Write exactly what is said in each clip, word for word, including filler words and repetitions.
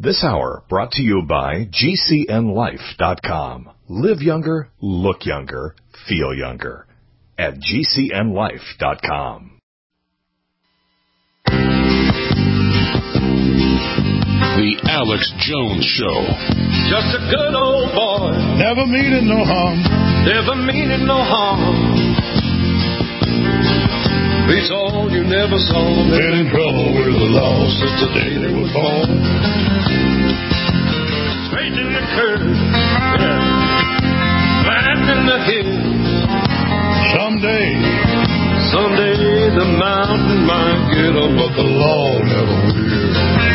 This hour brought to you by G C N life dot com. Live younger, look younger, feel younger at G C N life dot com. The Alex Jones Show. Just a good old boy. Never meaning no harm. Never meaning no harm. Beats all you never saw. Been in trouble with the law since the day they were born. Straight in the curve. Yeah. Flat in the hill. Someday. Someday the mountain might get up, but the law never will.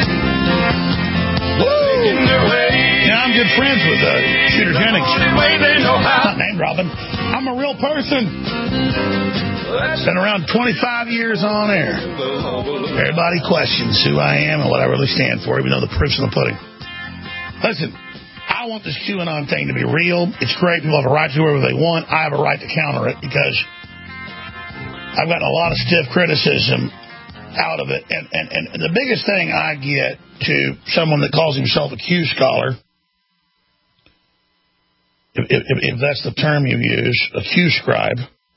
Now I'm good friends with uh, Shooter Jennings. Not name dropping. I'm a real person. Been around twenty-five years on air. Everybody questions who I am and what I really stand for, even though the proof's in the pudding. Listen, I want this QAnon thing to be real. It's great. People have a right to do whatever they want. I have a right to counter it because I've gotten a lot of stiff criticism out of it. And, and, and the biggest thing I get to someone that calls himself a Q scholar, if, if, if that's the term you use, a Q scribe,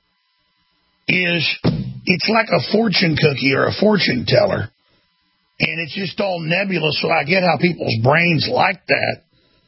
is it's like a fortune cookie or a fortune teller. And it's just all nebulous, so I get how people's brains like that.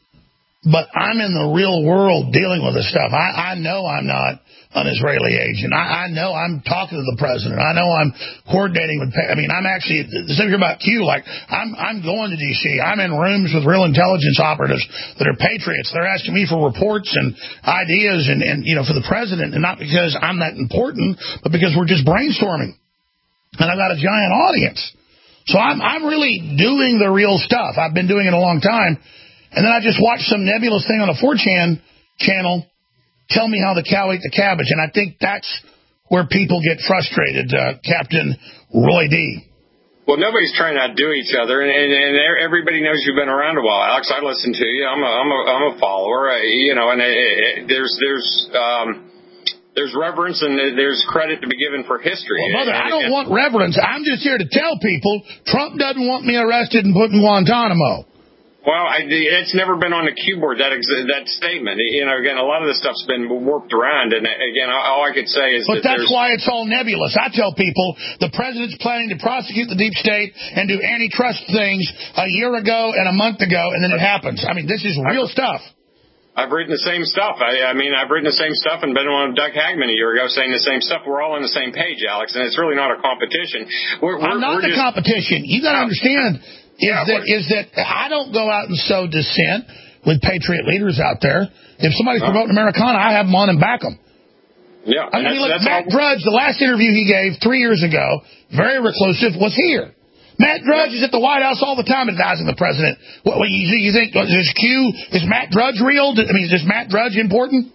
But I'm in the real world dealing with this stuff. I, I know I'm not an Israeli agent. I, I know I'm talking to the president. I know I'm coordinating with. I mean, I'm actually. This thing about Q, like I'm. I'm going to D C. I'm in rooms with real intelligence operatives that are patriots. They're asking me for reports and ideas, and, and you know, for the president, and not because I'm that important, but because we're just brainstorming. And I've got a giant audience, so I'm. I'm really doing the real stuff. I've been doing it a long time. And then I just watched some nebulous thing on a four chan channel tell me how the cow ate the cabbage. And I think that's where people get frustrated, uh, Captain Roy D. Well, nobody's trying to outdo each other, and, and, and everybody knows you've been around a while, Alex. I listen to you. I'm a, I'm a, I'm a follower, uh, you know, and it, it, there's there's um, there's reverence and there's credit to be given for history. Well, brother, and, I don't and, want reverence. I'm just here to tell people Trump doesn't want me arrested and put in Guantanamo. Well, I, it's never been on the keyboard, that ex- that statement. You know, again, a lot of this stuff's been warped around, and again, all I could say is but that that's why it's all nebulous. I tell people the president's planning to prosecute the deep state and do antitrust things a year ago and a month ago, and then it happens. I mean, this is real stuff. I've written the same stuff. I, I mean, I've written the same stuff and been on Doug Hagman a year ago saying the same stuff. We're all on the same page, Alex, and it's really not a competition. We're, we're, I'm not we're the just, competition. You got to understand. Is yeah, that is that I don't go out and sow dissent with patriot leaders out there. If somebody's promoting Americana, I have them on and back them. Yeah, I mean, look, Matt Drudge, the last interview he gave three years ago, very reclusive, was here. Matt Drudge yeah. is at the White House all the time advising the president. What, what you, you think is Q? Is Matt Drudge real? I mean, is Matt Drudge important?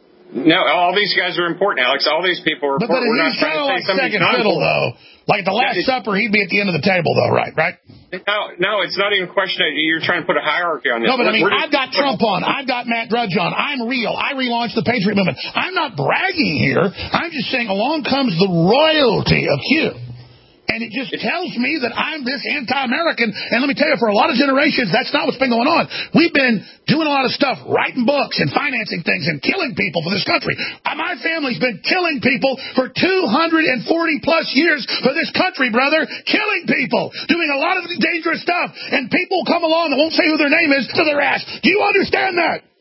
No, all these guys are important, Alex. All these people are but, important. But We're he's not trying to say like somebody's second fiddle, though. Like the Last yeah, Supper, he'd be at the end of the table, though, right? Right? No, no, it's not even a question that you're trying to put a hierarchy on this. No, but I mean, We're I've got Trump on. I've got Matt Drudge on. I'm real. I relaunched the Patriot Movement. I'm not bragging here. I'm just saying along comes the royalty of Q. And it just tells me that I'm this anti-American. And let me tell you, for a lot of generations, that's not what's been going on. We've been doing a lot of stuff, writing books and financing things and killing people for this country. My family's been killing people for two hundred forty plus years for this country, brother. Killing people. Doing a lot of dangerous stuff. And people come along that won't say who their name is to their ass. Do you understand that?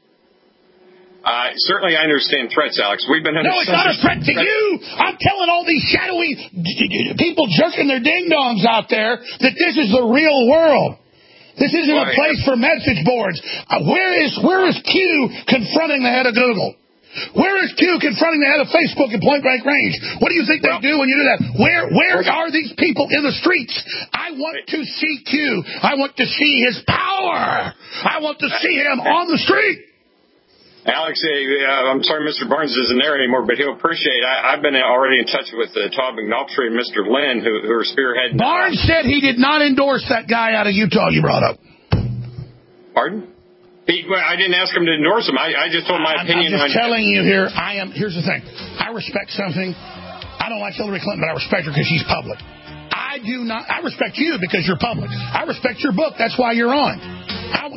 Uh, certainly I understand threats, Alex. We've been under No, it's not a threat to you. I'm telling all these shadowy people jerking their ding-dongs out there that this is the real world. This isn't well, a place yeah. for message boards. Uh, where is where is Q confronting the head of Google? Where is Q confronting the head of Facebook at point blank range? What do you think well, they do when you do that? Where where are these people in the streets? I want to see Q. I want to see his power. I want to see him on the street. Alex, uh, I'm sorry Mister Barnes isn't there anymore, but he'll appreciate I, I've been already in touch with uh, Todd McNulty and Mister Lynn, who, who are spearheading. Barnes said he did not endorse that guy out of Utah you brought up. Pardon? He, well, I didn't ask him to endorse him. I, I just told my I'm, opinion. I'm just on telling you here, I am. Here's the thing. I respect something. I don't like Hillary Clinton, but I respect her because she's public. I do not. I respect you because you're public. I respect your book. That's why you're on.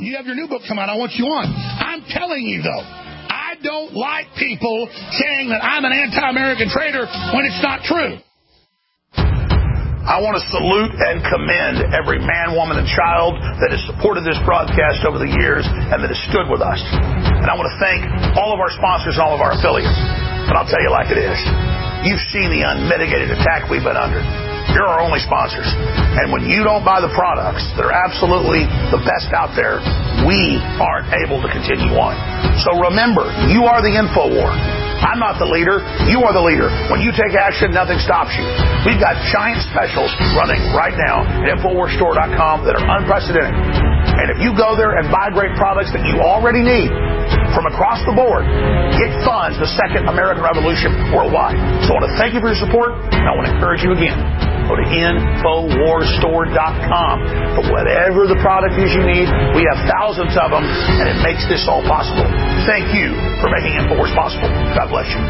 when you have your new book come out, I want you on. I'm telling you, though, I don't like people saying that I'm an anti-American traitor when it's not true. I want to salute and commend every man, woman, and child that has supported this broadcast over the years and that has stood with us. And I want to thank all of our sponsors and all of our affiliates. But I'll tell you like it is. You've seen the unmitigated attack we've been under. You're our only sponsors. And when you don't buy the products that are absolutely the best out there, we aren't able to continue on. So remember, you are the InfoWar. I'm not the leader. You are the leader. When you take action, nothing stops you. We've got giant specials running right now at Infowars Store dot com that are unprecedented. And if you go there and buy great products that you already need from across the board, it funds the second American Revolution worldwide. So I want to thank you for your support, and I want to encourage you again. Go to Infowars Store dot com for whatever the product is you need. We have thousands of them, and it makes this all possible. Thank you for making Infowars possible. God bless you.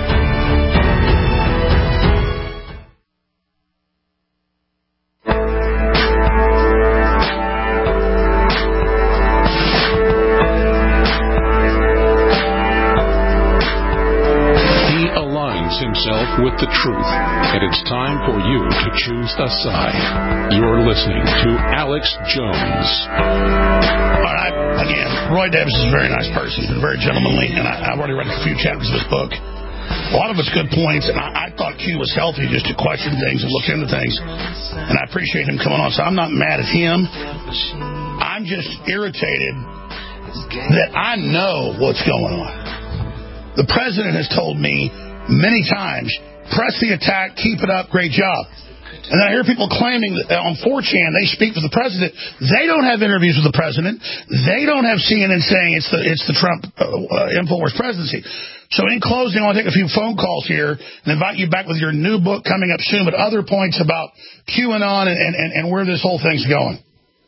Himself with the truth, and it's time for you to choose a side. You're listening to Alex Jones. All right, again, Roy Davis is a very nice person. He's been very gentlemanly, and I, I've already read a few chapters of his book. A lot of it's good points, and I, I thought Q was healthy just to question things and look into things, and I appreciate him coming on, so I'm not mad at him. I'm just irritated that I know what's going on. The president has told me many times, press the attack, keep it up, great job. And then I hear people claiming that on four chan they speak for the president. They don't have interviews with the president. They don't have C N N saying it's the it's the Trump uh, uh, InfoWars presidency. So in closing, I want to take a few phone calls here and invite you back with your new book coming up soon, but other points about QAnon and, and, and where this whole thing's going.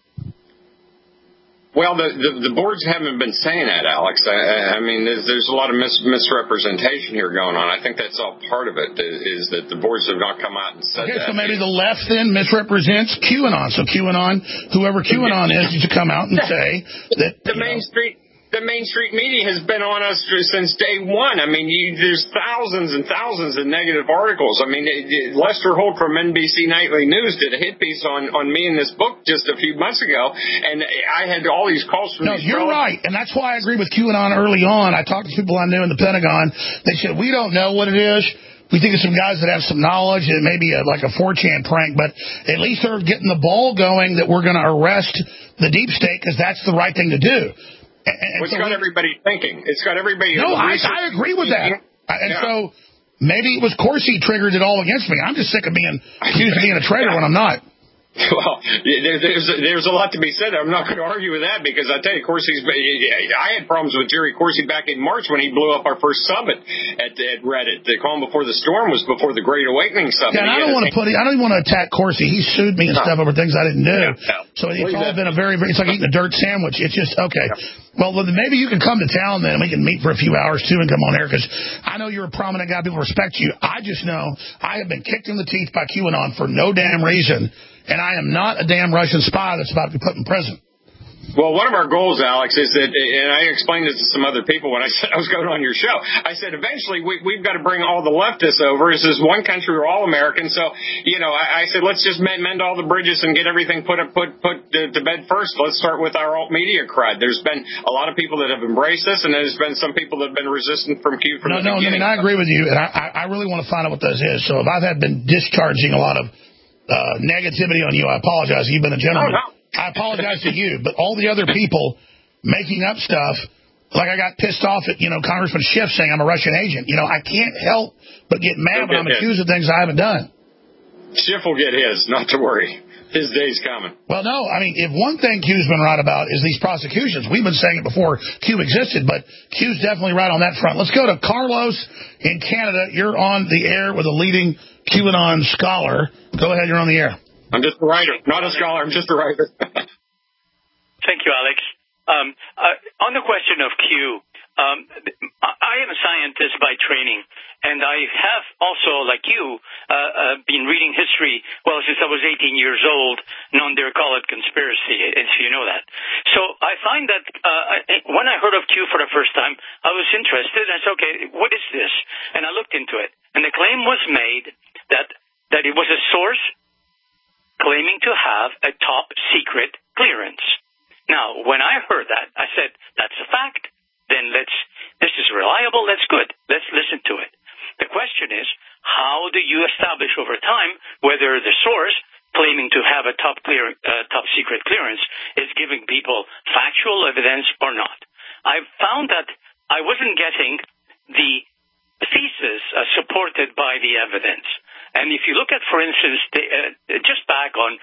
Well, the, the the boards haven't been saying that, Alex. I, I mean, there's, there's a lot of mis, misrepresentation here going on. I think that's all part of it, is that the boards have not come out and said okay, that. So maybe the left then misrepresents QAnon. So QAnon, whoever QAnon is, needs to come out and say that the Main Street. The Main Street media has been on us since day one. I mean, you, there's thousands and thousands of negative articles. I mean, it, it, Lester Holt from N B C Nightly News did a hit piece on, on me in this book just a few months ago, and I had all these calls from No, these you're fellas. right, and that's why I agree with QAnon early on. I talked to people I knew in the Pentagon. They said, we don't know what it is. We think it's some guys that have some knowledge, and maybe a, like a four chan prank, but at least they're getting the ball going that we're going to arrest the deep state because that's the right thing to do. And, and it's so got we, everybody thinking. It's got everybody. No, I, I agree with that. And yeah. so maybe it was Corsi triggered it all against me. I'm just sick of being accused of being a traitor when I'm not. Well, there, there's there's a lot to be said. I'm not going to argue with that because I tell you, Corsi's. I had problems with Jerry Corsi back in March when he blew up our first summit at, at Reddit. The calm before the storm was before the Great Awakening summit. Yeah, and I don't want to put. I don't even want to attack Corsi. He sued me and no. stuff over things I didn't do. Yeah, no. So it's Please all that. been a very, very. It's like eating a dirt sandwich. It's just okay. Yeah. Well, well, maybe you can come to town then. We can meet for a few hours too and come on air because I know you're a prominent guy. People respect you. I just know I have been kicked in the teeth by QAnon for no damn reason. And I am not a damn Russian spy that's about to be put in prison. Well, one of our goals, Alex, is that, and I explained this to some other people when I said I was going on your show. I said, eventually, we, we've got to bring all the leftists over. This is one country, we're all Americans. So, you know, I, I said, let's just mend, mend all the bridges and get everything put up, put put to, to bed first. Let's start with our alt media crowd. There's been a lot of people that have embraced this, and there's been some people that have been resistant from Q from no, the no, beginning. No, I mean, I agree with you, and I, I really want to find out what this is. So if I've had been discharging a lot of Uh, negativity on you, I apologize. You've been a gentleman. Oh, no. I apologize to you, but all the other people making up stuff, like I got pissed off at, you know, Congressman Schiff saying I'm a Russian agent. You know, I can't help but get mad when I'm his. accused of things I haven't done. Schiff will get his, not to worry. His day's coming. Well, no, I mean, if one thing Q's been right about is these prosecutions. We've been saying it before Q existed, but Q's definitely right on that front. Let's go to Carlos in Canada. You're on the air with a leading QAnon scholar. Go ahead, you're on the air. I'm just a writer, not a scholar. I'm just a writer. Thank you, Alex. Um, uh, on the question of Q, Um, I am a scientist by training, and I have also, like you, uh, uh, been reading history, well, since I was eighteen years old. Known they call it conspiracy, if you know that. So I find that uh, when I heard of Q for the first time, I was interested. I said, okay, what is this? And I looked into it. And the claim was made that, that it was a source claiming to have a top secret clearance. Now, when I heard that, I said, that's a fact. Then let's, this is reliable, that's good. Let's listen to it. The question is, how do you establish over time whether the source claiming to have a top clear, uh, top secret clearance is giving people factual evidence or not? I found that I wasn't getting the thesis uh, supported by the evidence. And if you look at, for instance, the, uh, just back on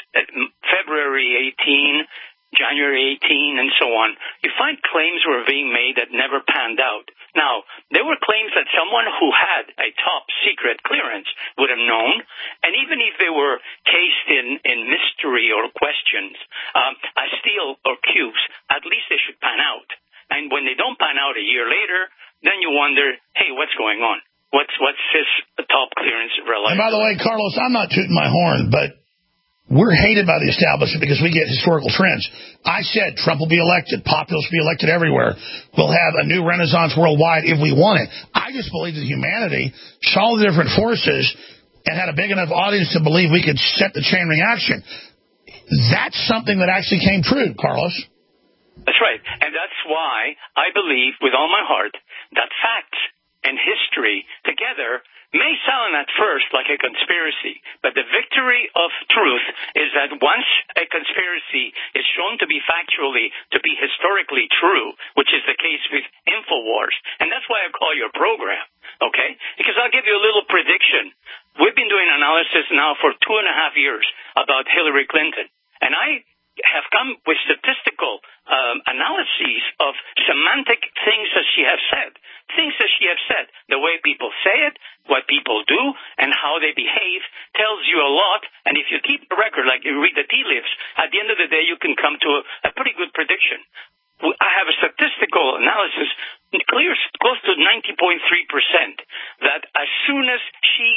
February eighteenth, January eighteenth, and so on, you find claims were being made that never panned out. Now, there were claims that someone who had a top secret clearance would have known, and even if they were cased in, in mystery or questions, um, as Steele or Q's, at least they should pan out. And when they don't pan out a year later, then you wonder, hey, what's going on? What's what's this top clearance related? And by the way, Carlos, I'm not tooting my horn, but we're hated by the establishment because we get historical trends. I said Trump will be elected. Populists will be elected everywhere. We'll have a new renaissance worldwide if we want it. I just believe that humanity saw the different forces and had a big enough audience to believe we could set the chain reaction. That's something that actually came true, Carlos. That's right. And that's why I believe with all my heart that facts and history together may sound at first like a conspiracy, but the victory of truth is that once a conspiracy is shown to be factually, to be historically true, which is the case with InfoWars, and that's why I call your program, okay? Because I'll give you a little prediction. We've been doing analysis now for two and a half years about Hillary Clinton, and I have come with statistical um, analyses of semantic things that she has said. Things that she has said, the way people say it, what people do, and how they behave tells you a lot. And if you keep a record, like you read the tea leaves, at the end of the day, you can come to a, a pretty good prediction. I have a statistical analysis, clear, close to ninety point three percent, that as soon as she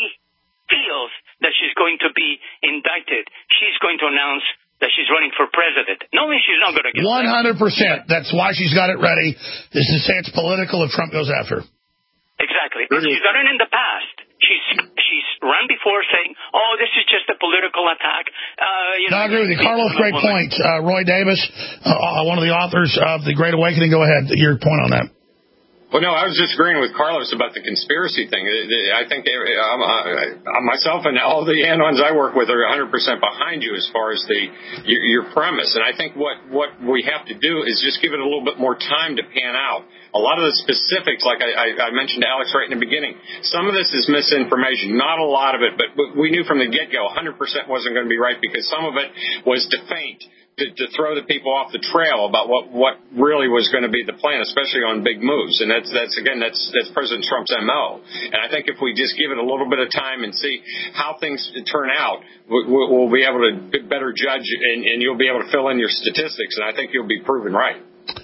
feels that she's going to be indicted, she's going to announce that she's running for president, knowing she's not going to get one hundred percent. That's why she's got it ready. This is to say it's political if Trump goes after her. Exactly. She's done it in the past. She's she's run before saying, oh, this is just a political attack. Uh, you no, know, I agree with you. Carlos, great point. Uh, Roy Davis, uh, one of the authors of The Great Awakening. Go ahead. Your point on that. Well, no, I was just agreeing with Carlos about the conspiracy thing. I think um, I, myself and all the Anons I work with are one hundred percent behind you as far as the your, your premise. And I think what, what we have to do is just give it a little bit more time to pan out. A lot of the specifics, like I, I mentioned to Alex right in the beginning, some of this is misinformation. Not a lot of it, but we knew from the get-go one hundred percent wasn't going to be right because some of it was to feint. To, to throw the people off the trail about what, what really was going to be the plan, especially on big moves. And that's, that's again, that's, that's President Trump's M O. And I think if we just give it a little bit of time and see how things turn out, we'll, we'll be able to better judge and, and you'll be able to fill in your statistics. And I think you'll be proven right.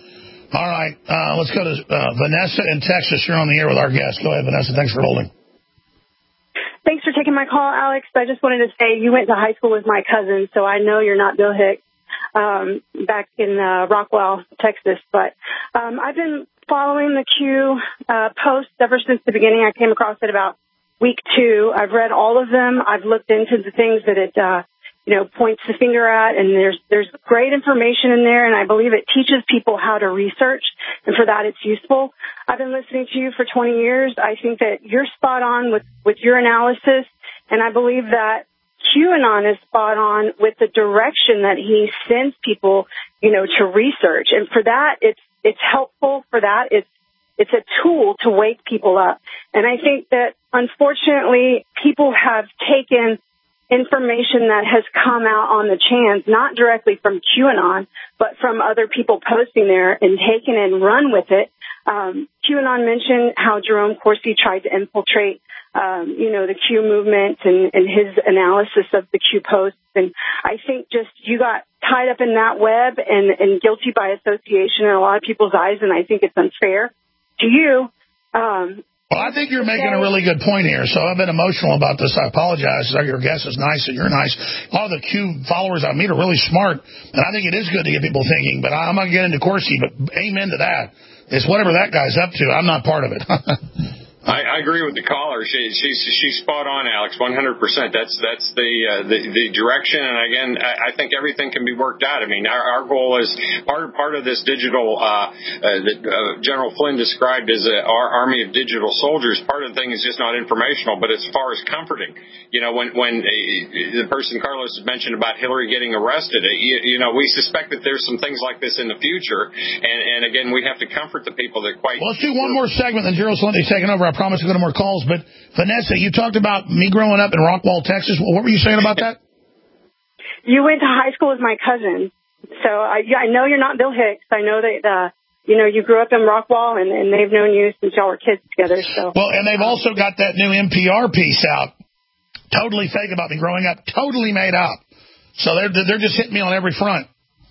All right. Uh, let's go to uh, Vanessa in Texas. You're on the air with our guest. Go ahead, Vanessa. Thanks for holding. Thanks for taking my call, Alex. I just wanted to say you went to high school with my cousin, so I know you're not Bill Hicks. Um, back in uh, Rockwell, Texas. But um, I've been following the Q uh, posts ever since the beginning. I came across it about week two. I've read all of them. I've looked into the things that it, uh, you know, points the finger at, and there's there's great information in there, and I believe it teaches people how to research, and for that it's useful. I've been listening to you for twenty years. I think that you're spot on with, with your analysis, and I believe that QAnon is spot on with the direction that he sends people, you know, to research. And for that, it's it's helpful. For that, it's it's a tool to wake people up. And I think that, unfortunately, people have taken information that has come out on the chans, not directly from QAnon, but from other people posting there and taken it and run with it. Um, QAnon mentioned how Jerome Corsi tried to infiltrate Um, you know, the Q movement and, and his analysis of the Q posts. And I think just you got tied up in that web and, and guilty by association in a lot of people's eyes, and I think it's unfair. to you. Um, well, I think you're making a really good point here. So I've been emotional about this. I apologize. Your guest is nice and you're nice. All the Q followers I meet are really smart, and I think it is good to get people thinking. But I'm not getting into Corsi, but amen to that. It's whatever that guy's up to. I'm not part of it. I, I agree with the caller. She, she's she's spot on, Alex. one hundred percent. That's that's the uh, the, the direction. And again, I, I think everything can be worked out. I mean, our, our goal is part part of this digital uh, uh, that uh, General Flynn described as a, our army of digital soldiers. Part of the thing is just not informational, but as far as comforting. You know, when when a, the person Carlos has mentioned about Hillary getting arrested, you, you know, we suspect that there's some things like this in the future. And, and again, we have to comfort the people that quite. Well, let's do one more segment, then Gerald Slendy's taking over. I promise to go to more calls. But Vanessa, you talked about me growing up in Rockwall, Texas. What were you saying about that? You went to high school with my cousin. So I, I know you're not Bill Hicks. I know that, uh, you know, you grew up in Rockwall, and, and they've known you since y'all were kids together. So Well, and they've also got that new N P R piece out, totally fake about me growing up, totally made up. So they're, they're just hitting me on every front.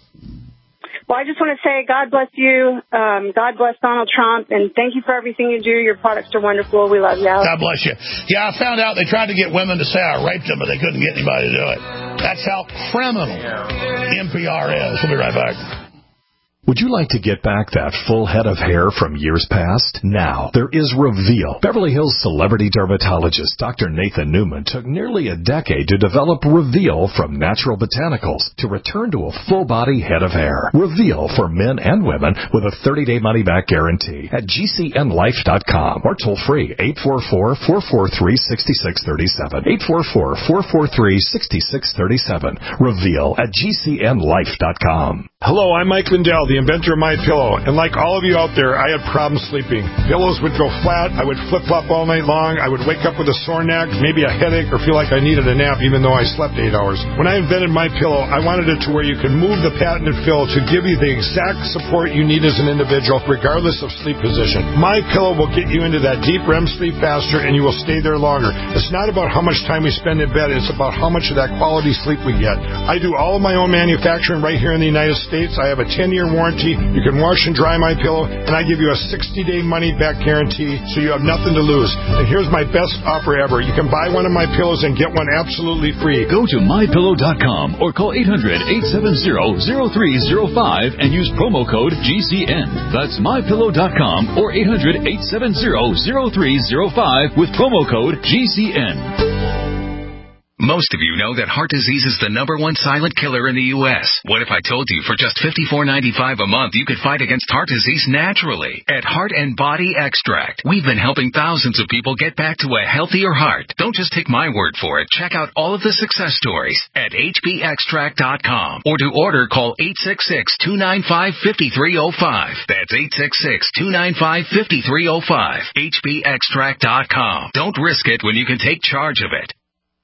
Well, I just want to say God bless you. Um, God bless Donald Trump. And thank you for everything you do. Your products are wonderful. We love you, Alex. God bless you. Yeah, I found out they tried to get women to say I raped them, but they couldn't get anybody to do it. That's how criminal N P R is. We'll be right back. Would you like to get back that full head of hair from years past? Now, there is Reveal. Beverly Hills celebrity dermatologist Doctor Nathan Newman took nearly a decade to develop Reveal from natural botanicals to return to a full-body head of hair. Reveal for men and women with a thirty-day money-back guarantee at G C N life dot com or toll-free eight four four, four four three, six six three seven. eight four four, four four three, six six three seven. Reveal at G C N life dot com. Hello, I'm Mike Lindell, the inventor of MyPillow, and like all of you out there, I had problems sleeping. Pillows would go flat, I would flip-flop all night long, I would wake up with a sore neck, maybe a headache, or feel like I needed a nap even though I slept eight hours. When I invented MyPillow, I wanted it to where you could move the patented fill to give you the exact support you need as an individual, regardless of sleep position. MyPillow will get you into that deep R E M sleep faster, and you will stay there longer. It's not about how much time we spend in bed, it's about how much of that quality sleep we get. I do all of my own manufacturing right here in the United States. I have a ten-year warranty. You can wash and dry my pillow, and I give you a sixty-day money-back guarantee, so you have nothing to lose. And here's my best offer ever. You can buy one of my pillows and get one absolutely free. Go to my pillow dot com or call eight hundred, eight seven zero, zero three zero five and use promo code G C N. That's my pillow dot com or eight hundred, eight seven zero, zero three zero five with promo code G C N. Most of you know that heart disease is the number one silent killer in the U S What if I told you for just fifty-four ninety-five a month you could fight against heart disease naturally? At Heart and Body Extract, we've been helping thousands of people get back to a healthier heart. Don't just take my word for it. Check out all of the success stories at H B extract dot com or to order call eight six six, two nine five, five three zero five. That's eight six six, two nine five, five three zero five. H B extract dot com. Don't risk it when you can take charge of it.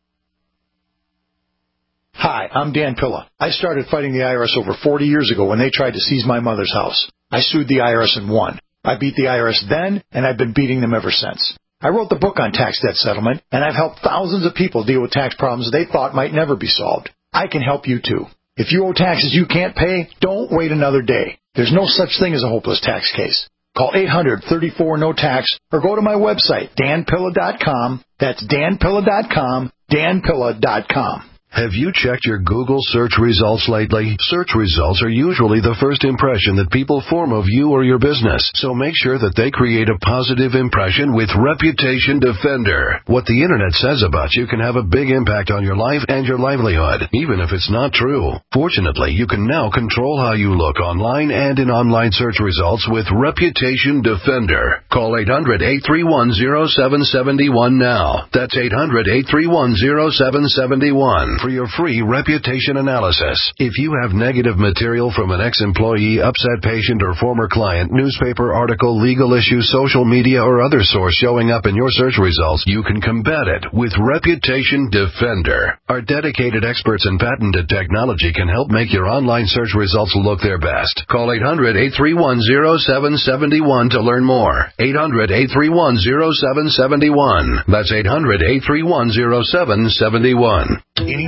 Hi, I'm Dan Pilla. I started fighting the I R S over forty years ago when they tried to seize my mother's house. I sued the I R S and won. I beat the I R S then, and I've been beating them ever since. I wrote the book on tax debt settlement, and I've helped thousands of people deal with tax problems they thought might never be solved. I can help you too. If you owe taxes you can't pay, don't wait another day. There's no such thing as a hopeless tax case. Call eight hundred, thirty-four, no tax or go to my website, dan pilla dot com. That's dan pilla dot com, dan pilla dot com. Have you checked your Google search results lately? Search results are usually the first impression that people form of you or your business, so make sure that they create a positive impression with Reputation Defender. What the internet says about you can have a big impact on your life and your livelihood, even if it's not true. Fortunately, you can now control how you look online and in online search results with Reputation Defender. Call eight hundred, eight three one, zero seven seven one now. That's eight hundred, eight three one, zero seven seven one. For your free reputation analysis. If you have negative material from an ex-employee, upset patient, or former client, newspaper article, legal issue, social media, or other source showing up in your search results, you can combat it with Reputation Defender. Our dedicated experts in patented technology can help make your online search results look their best. Call eight hundred, eight three one, zero seven seven one to learn more. eight hundred, eight three one, zero seven seven one. That's eight hundred, eight three one, zero seven seven one. Any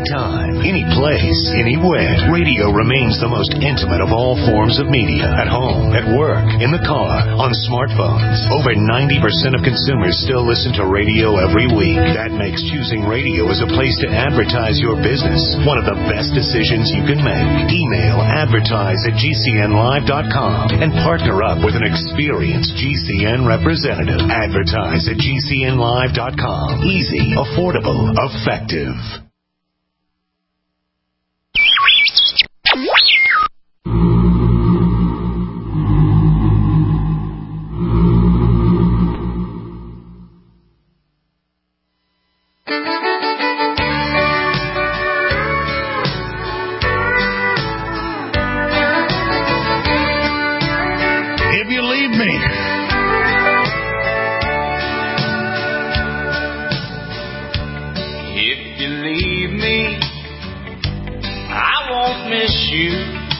anytime, any place, anywhere. Radio remains the most intimate of all forms of media. At home, at work, in the car, on smartphones. Over ninety percent of consumers still listen to radio every week. That makes choosing radio as a place to advertise your business one of the best decisions you can make. Email advertise at G C N live dot com and partner up with an experienced G C N representative. Advertise at G C N live dot com. Easy, affordable, effective. If you leave me, if you leave me, I won't miss you,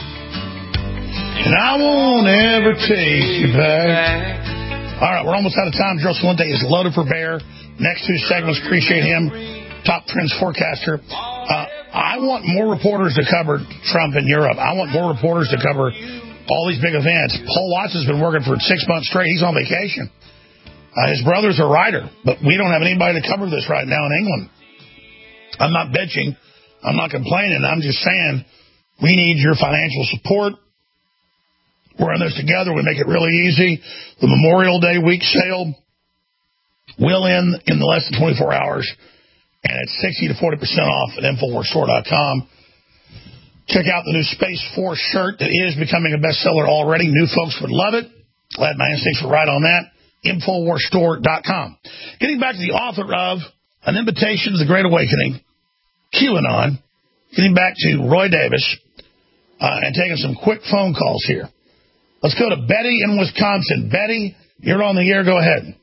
and I won't ever take you back. All right, we're almost out of time. Drill One Day is loaded for bear. Next two segments, appreciate him. Top trends forecaster. Uh, I want more reporters to cover Trump in Europe. I want more reporters to cover all these big events. Paul Watts has been working for six months straight. He's on vacation. Uh, his brother's a writer, but we don't have anybody to cover this right now in England. I'm not bitching. I'm not complaining. I'm just saying we need your financial support. We're in this together. We make it really easy. The Memorial Day week sale will end in less than twenty-four hours, and it's sixty to forty percent off at Infowars Store dot com. Check out the new Space Force shirt that is becoming a bestseller already. New folks would love it. Glad my instincts were right on that. Infowars Store dot com. Getting back to the author of An Invitation to the Great Awakening, QAnon. Getting back to Roy Davis uh, and taking some quick phone calls here. Let's go to Betty in Wisconsin. Betty, you're on the air. Go ahead.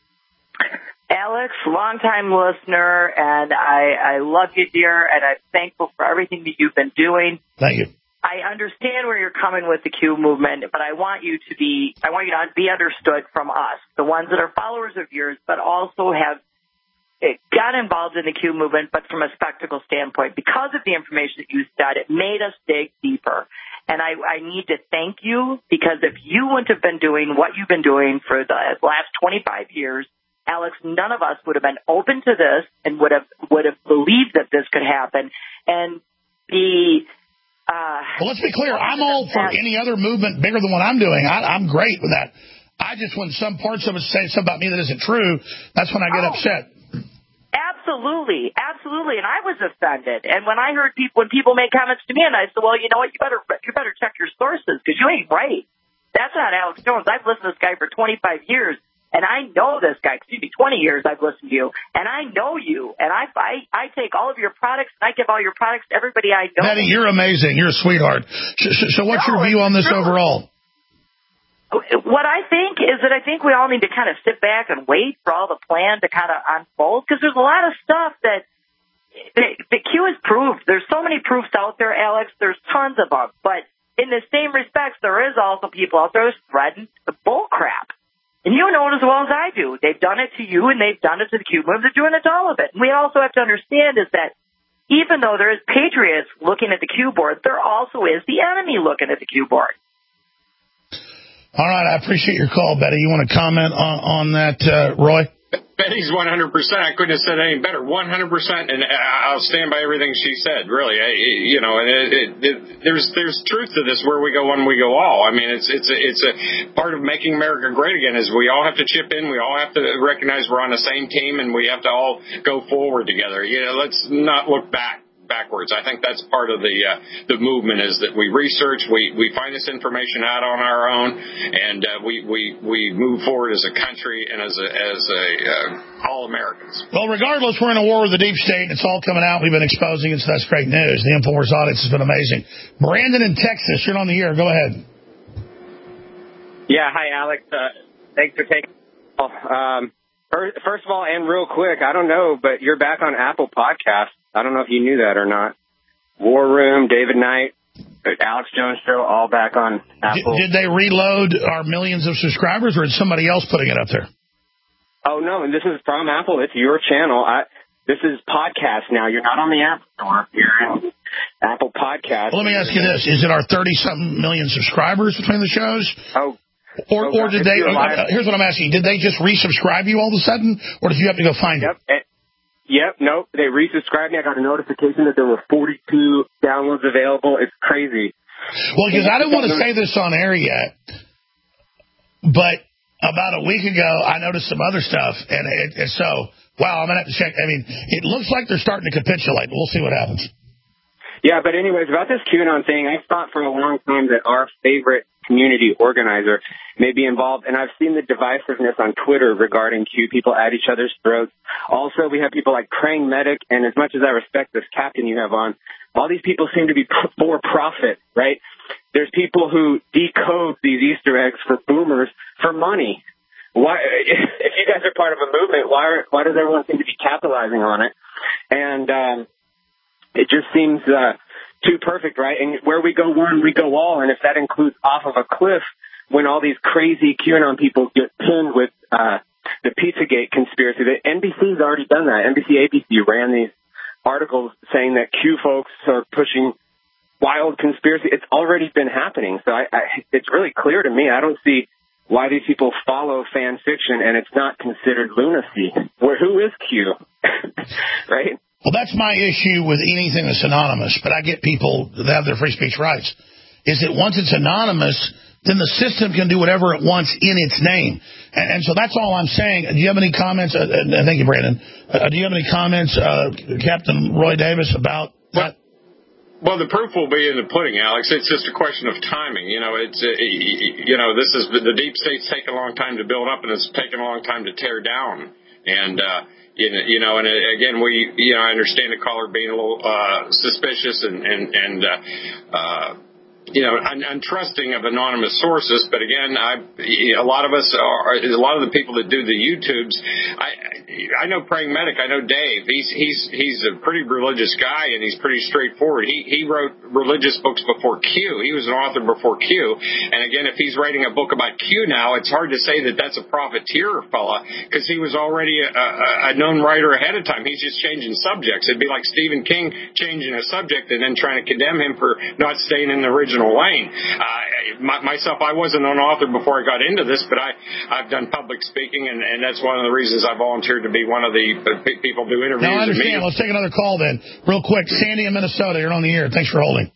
Alex, longtime listener, and I, I love you, dear, and I'm thankful for everything that you've been doing. Thank you. I understand where you're coming with the Q movement, but I want you to be, I want you to be understood from us, the ones that are followers of yours, but also have got involved in the Q movement, but from a spectacle standpoint. Because of the information that you said, it made us dig deeper. And I, I need to thank you, because if you wouldn't have been doing what you've been doing for the last twenty-five years, Alex, none of us would have been open to this and would have would have believed that this could happen. And the uh, well, let's be clear. I'm all for any other movement bigger than what I'm doing. I, I'm great with that. I just, when some parts of it say something about me that isn't true, that's when I get oh, upset. Absolutely, absolutely. And I was offended. And when I heard people, when people made comments to me, and I said, well, you know what, you better you better check your sources, because you ain't right. That's not Alex Jones. I've listened to this guy for twenty-five years. And I know this guy, excuse me, twenty years I've listened to you, and I know you, and I, I I take all of your products, and I give all your products to everybody I know. Betty, you're amazing. You're a sweetheart. So, so what's no, your view on this true. overall? What I think is that I think we all need to kind of sit back and wait for all the plan to kind of unfold, because there's a lot of stuff that the, the Q has proved. There's so many proofs out there, Alex. There's tons of them. But in the same respects, there is also people out there spreading the bull crap. And you know it as well as I do. They've done it to you, and they've done it to the Q movement. They're doing it to all of it. And we also have to understand is that even though there is patriots looking at the Q board, there also is the enemy looking at the Q board. All right, I appreciate your call, Betty. You want to comment on, on that, uh, Roy? Betty's one hundred percent. I couldn't have said any better. one hundred percent, and I'll stand by everything she said, really. I, you know, and it, it, it, there's there's truth to this, where we go one, we go all. I mean, it's it's a, it's a part of making America great again is we all have to chip in. We all have to recognize we're on the same team, and we have to all go forward together. You know, let's not look back. backwards. I think that's part of the uh, the movement is that we research, we, we find this information out on our own, and uh, we, we we move forward as a country and as a, as a uh, all Americans. Well, regardless, we're in a war with the deep state. It's all coming out. We've been exposing it, so that's great news. The InfoWars audience has been amazing. Brandon in Texas, you're on the air. Go ahead. Yeah, hi, Alex. Uh, thanks for taking the call. Um, first, first of all, and real quick, I don't know, but you're back on Apple Podcasts. I don't know if you knew that or not. War Room, David Knight, Alex Jones Show, all back on Apple. Did, did they reload our millions of subscribers, or is somebody else putting it up there? Oh, no, and this is from Apple. It's your channel. I this is podcast now. You're not on the App Store. You're in Apple Podcasts. Well, let me ask you this. Is it our thirty-something million subscribers between the shows? Oh. Or, oh or did they, uh, here's what I'm asking. Did they just resubscribe you all of a sudden? Or did you have to go find yep. it? Yep. Nope. They resubscribed me. I got a notification that there were forty-two downloads available. It's crazy. Well, because I didn't want to say this on air yet, but about a week ago, I noticed some other stuff. And it, it, so, wow, I'm going to have to check. I mean, it looks like they're starting to capitulate. We'll see what happens. Yeah, but anyways, about this QAnon thing, I thought for a long time that our favorite community organizer may be involved, and I've seen the divisiveness on Twitter regarding Q, people at each other's throats. Also, we have people like Praying Medic, and as much as I respect this captain you have on, all these people seem to be for profit, right? There's people who decode these Easter eggs for boomers for money. Why, if you guys are part of a movement, why are, why does everyone seem to be capitalizing on it? And um, it just seems uh, too perfect, right? And where we go one, we go all. And if that includes off of a cliff, when all these crazy QAnon people get pinned with uh, the Pizzagate conspiracy, the N B C's already done that. N B C, A B C ran these articles saying that Q folks are pushing wild conspiracy. It's already been happening. So I, I, it's really clear to me. I don't see why these people follow fan fiction and it's not considered lunacy. Where, who is Q? Right? Well, that's my issue with anything that's anonymous, but I get people that have their free speech rights, is that once it's anonymous, then the system can do whatever it wants in its name. And, and so that's all I'm saying. Do you have any comments? Uh, uh, thank you, Brandon. Uh, do you have any comments, uh, Captain Roy Davis, about that? Well, the proof will be in the pudding, Alex. It's just a question of timing. You know, it's uh, you know, this is the deep state's taken a long time to build up, and it's taken a long time to tear down. And uh, you know, you know, and again, we, you know, I understand the caller being a little uh, suspicious and and and uh, uh, you know, un- untrusting of anonymous sources. But again, I, a lot of us are, a lot of the people that do the YouTubes, I, I know Praying Medic, I know Dave. He's he's he's a pretty religious guy, and he's pretty straightforward. He he wrote religious books before Q. He was an author before Q. And again, if he's writing a book about Q now, it's hard to say that that's a profiteer fella, because he was already a, a, a known writer ahead of time. He's just changing subjects. It'd be like Stephen King changing a subject and then trying to condemn him for not staying in the original lane. Uh, my, myself, I wasn't an author before I got into this, but I, I've done public speaking, and, and that's one of the reasons I volunteered to be one of the uh, people do interviews. Now, I understand. Let's take another call then. Real quick. Sandy in Minnesota, you're on the air. Thanks for holding.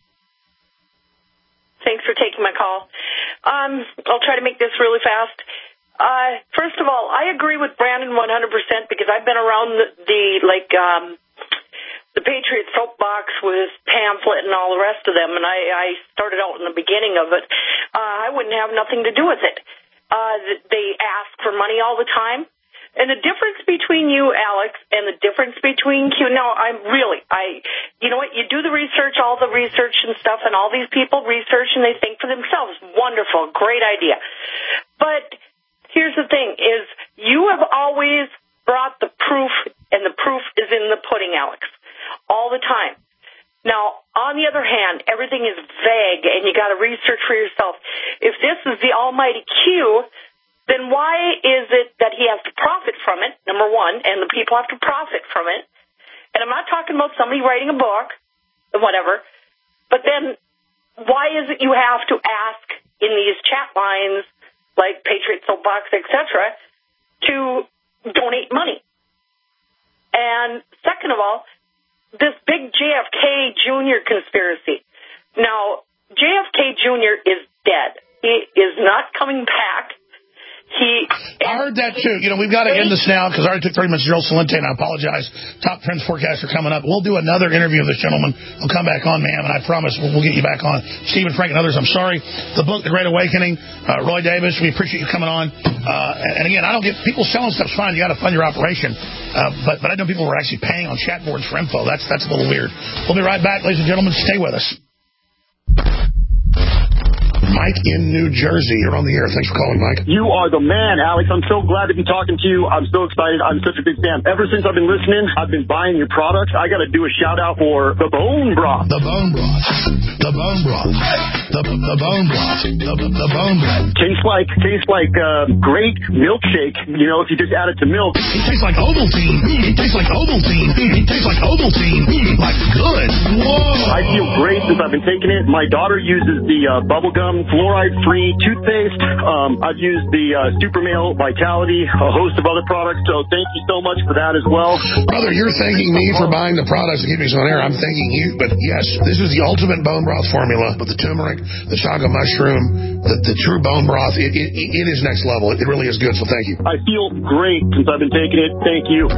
Thanks for taking my call. Um, I'll try to make this really fast. Uh, first of all, I agree with Brandon one hundred percent because I've been around the, the like, um, the Patriot soapbox with pamphlet and all the rest of them, and I, I started out in the beginning of it. Uh, I wouldn't have nothing to do with it. Uh, they ask for money all the time. And the difference between you, Alex, and the difference between Q, now, I'm really, I, you know what, you do the research, all the research and stuff, and all these people research and they think for themselves. Wonderful, great idea. But here's the thing, is you have always brought the proof, and the proof is in the pudding, Alex. All the time. Now, on the other hand, everything is vague, and you got to research for yourself. If this is the almighty Q, then why is it that he has to profit from it, number one, and the people have to profit from it? And I'm not talking about somebody writing a book, or whatever, but then why is it you have to ask in these chat lines, like Patriot Soapbox, et cetera, to donate money? And second of all, this big J F K Junior conspiracy. Now, J F K Junior is dead. He is not coming back. He. I heard that, too. You know, we've got to end this now because I already took thirty minutes. Gerald Celente, and I apologize. Top Trends forecasts are coming up. We'll do another interview of this gentleman. He'll come back on, ma'am, and I promise we'll, we'll get you back on. Stephen Frank and others, I'm sorry. The book, The Great Awakening, uh, Roy Davis, we appreciate you coming on. Uh, and again, I don't get people selling stuff's fine. You got to fund your operation. Uh, but, but I know people were actually paying on chat boards for info. That's, that's a little weird. We'll be right back, ladies and gentlemen. Stay with us. Mike in New Jersey. You're on the air. Thanks for calling, Mike. You are the man, Alex. I'm so glad to be talking to you. I'm so excited. I'm such a big fan. Ever since I've been listening, I've been buying your products. I got to do a shout out for the Bone Broth. The Bone Broth. The bone broth. The, the bone broth. The, the bone broth. Tastes like tastes like uh, great milkshake. You know, if you just add it to milk. It tastes like Ovaltine. Mm, it tastes like Ovaltine. Mm, it tastes like Ovaltine. Mm, like good. Whoa. I feel great since I've been taking it. My daughter uses the uh, bubblegum fluoride-free toothpaste. Um, I've used the uh, Super Male Vitality, a host of other products. So thank you so much for that as well. Brother, you're thanking me for buying the products to keep me on air. I'm thanking you. But yes, this is the ultimate bone broth formula with the turmeric, the saga mushroom, the, the true bone broth. It, it, it is next level. It really is good. So thank you. I feel great since I've been taking it. Thank you.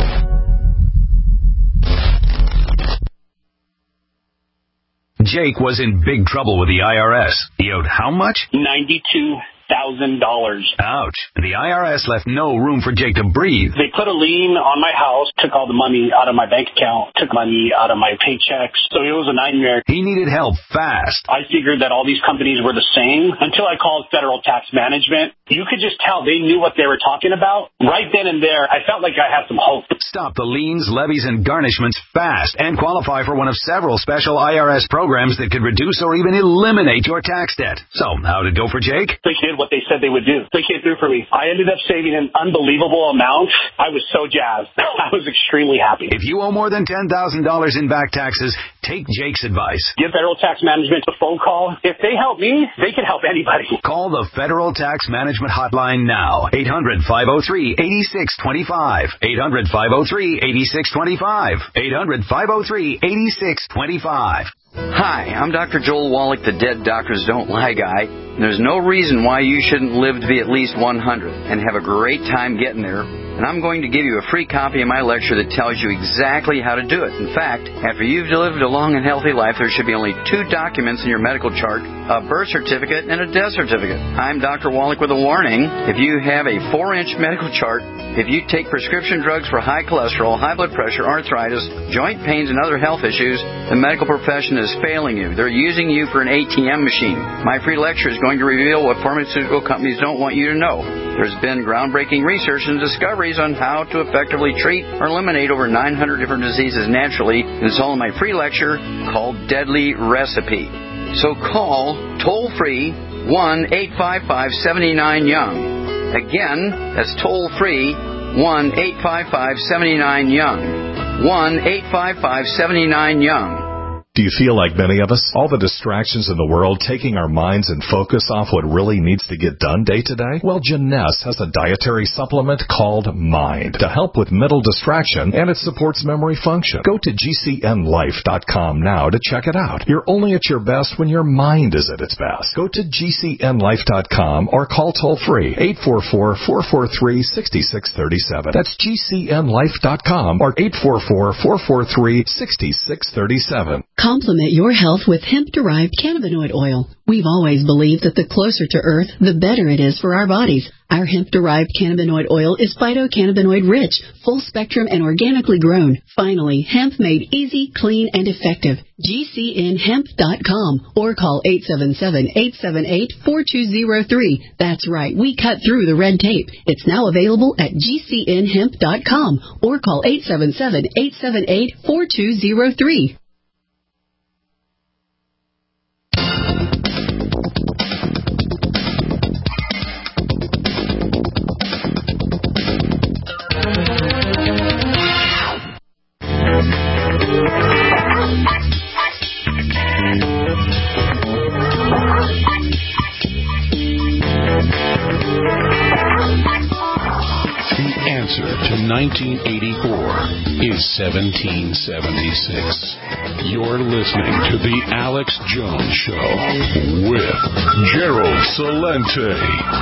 Jake was in big trouble with the I R S. He owed how much? ninety-two thousand dollars. Ouch. The I R S left no room for Jake to breathe. They put a lien on my house, took all the money out of my bank account, took money out of my paychecks. So it was a nightmare. He needed help fast. I figured that all these companies were the same until I called Federal Tax Management. You could just tell they knew what they were talking about. Right then and there, I felt like I had some hope. Stop the liens, levies, and garnishments fast and qualify for one of several special I R S programs that could reduce or even eliminate your tax debt. So, how'd it go for Jake? They did what they said they would do. They came through for me. I ended up saving an unbelievable amount. I was so jazzed. I was extremely happy. If you owe more than ten thousand dollars in back taxes, take Jake's advice. Give Federal Tax Management a phone call. If they help me, they can help anybody. Call the Federal Tax Management Hotline now. eight hundred, five oh three, eight six two five. eight hundred, five oh three, eight six two five. eight hundred, five oh three, eight six two five. Hi, I'm Doctor Joel Wallach, the Dead Doctors Don't Lie guy. There's no reason why you shouldn't live to be at least one hundred and have a great time getting there. And I'm going to give you a free copy of my lecture that tells you exactly how to do it. In fact, after you've lived a long and healthy life, there should be only two documents in your medical chart, a birth certificate and a death certificate. I'm Doctor Wallach with a warning. If you have a four-inch medical chart, if you take prescription drugs for high cholesterol, high blood pressure, arthritis, joint pains, and other health issues, the medical profession is failing you. They're using you for an A T M machine. My free lecture is going to reveal what pharmaceutical companies don't want you to know. There's been groundbreaking research and discoveries on how to effectively treat or eliminate over nine hundred different diseases naturally. It's all in my free lecture called Deadly Recipe. So call toll-free one eight five five, seven nine, young. Again, that's toll-free one eight five five, seven nine, young. one eight five five, seven nine, young. Do you feel like many of us? All the distractions in the world taking our minds and focus off what really needs to get done day to day? Well, Jeunesse has a dietary supplement called Mind to help with mental distraction, and it supports memory function. Go to G C N life dot com now to check it out. You're only at your best when your mind is at its best. Go to G C N life dot com or call toll-free eight four four, four four three, six six three seven. That's G C N life dot com or eight four four, four four three, six six three seven. Complement your health with hemp-derived cannabinoid oil. We've always believed that the closer to Earth, the better it is for our bodies. Our hemp-derived cannabinoid oil is phytocannabinoid rich, full spectrum, and organically grown. Finally, hemp made easy, clean, and effective. G C N hemp dot com or call eight seven seven, eight seven eight, four two zero three. That's right, we cut through the red tape. It's now available at G C N hemp dot com or call eight seven seven, eight seven eight, four two zero three. nineteen eighty-four is seventeen seventy-six. You're listening to The Alex Jones Show with Gerald Celente.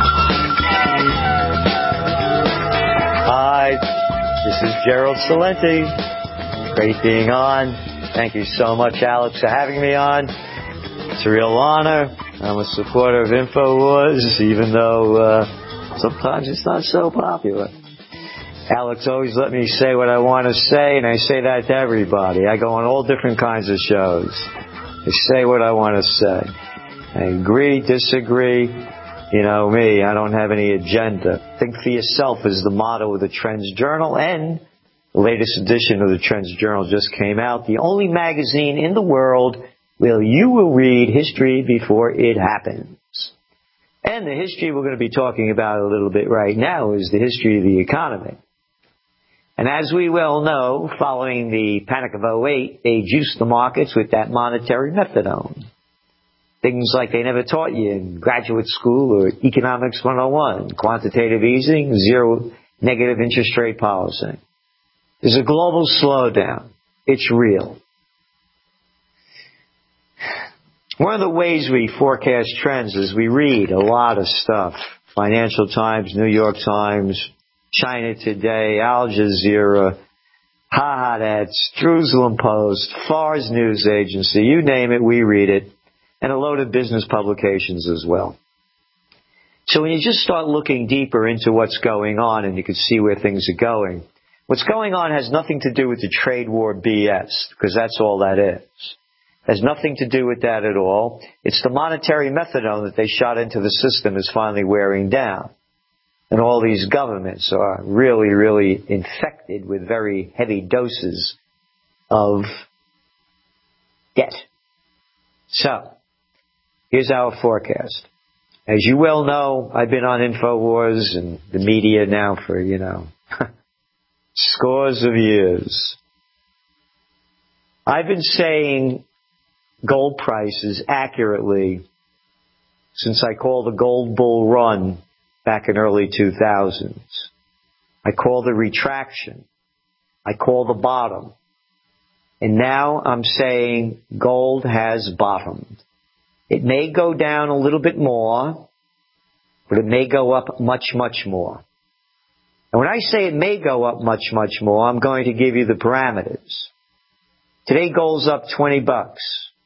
Hi, this is Gerald Celente. Great being on. Thank you so much, Alex, for having me on. It's a real honor. I'm a supporter of InfoWars, even though uh, sometimes it's not so popular. Alex always let me say what I want to say, and I say that to everybody. I go on all different kinds of shows. I say what I want to say. I agree, disagree. You know me, I don't have any agenda. Think for yourself is the motto of the Trends Journal, and the latest edition of the Trends Journal just came out. The only magazine in the world Well, you will read history before it happens. And the history we're going to be talking about a little bit right now is the history of the economy. And as we well know, following the Panic of oh eight, they juiced the markets with that monetary methadone. Things like they never taught you in graduate school or Economics one oh one, quantitative easing, zero negative interest rate policy. There's a global slowdown. It's real. One of the ways we forecast trends is we read a lot of stuff. Financial Times, New York Times, China Today, Al Jazeera, Haaretz, Jerusalem Post, Fars News Agency, you name it, we read it, and a load of business publications as well. So when you just start looking deeper into what's going on and you can see where things are going, what's going on has nothing to do with the trade war B S, because that's all that is. Has nothing to do with that at all. It's the monetary methadone that they shot into the system is finally wearing down. And all these governments are really, really infected with very heavy doses of debt. So, here's our forecast. As you well know, I've been on InfoWars and the media now for, you know, scores of years. I've been saying gold prices accurately since I called the gold bull run back in early two thousands. I call the retraction. I call the bottom. And now I'm saying gold has bottomed. It may go down a little bit more, but it may go up much, much more. And when I say it may go up much, much more, I'm going to give you the parameters. Today gold's up twenty bucks.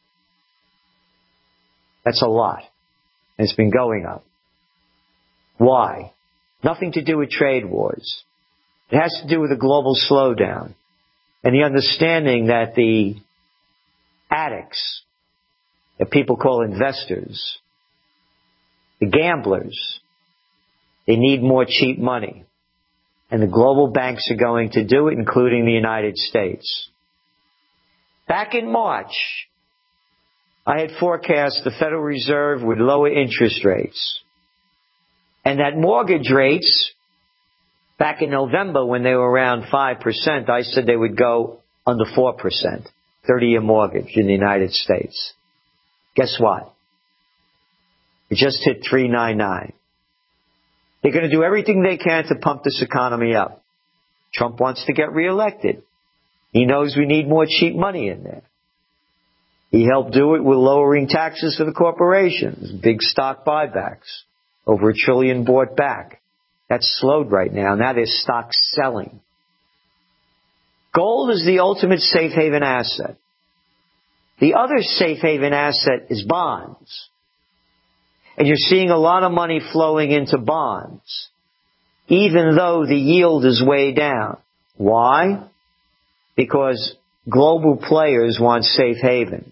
That's a lot. And it's been going up. Why? Nothing to do with trade wars. It has to do with a global slowdown and the understanding that the addicts, that people call investors, the gamblers, they need more cheap money. And the global banks are going to do it, including the United States. Back in March, I had forecast the Federal Reserve would lower interest rates. And that mortgage rates, back in November when they were around five percent, I said they would go under four percent, thirty-year mortgage in the United States. Guess what? It just hit three ninety-nine. They're going to do everything they can to pump this economy up. Trump wants to get reelected. He knows we need more cheap money in there. He helped do it with lowering taxes for the corporations, big stock buybacks, over a trillion bought back. That's slowed right now. Now there's stock selling. Gold is the ultimate safe haven asset. The other safe haven asset is bonds. And you're seeing a lot of money flowing into bonds, even though the yield is way down. Why? Because global players want safe havens.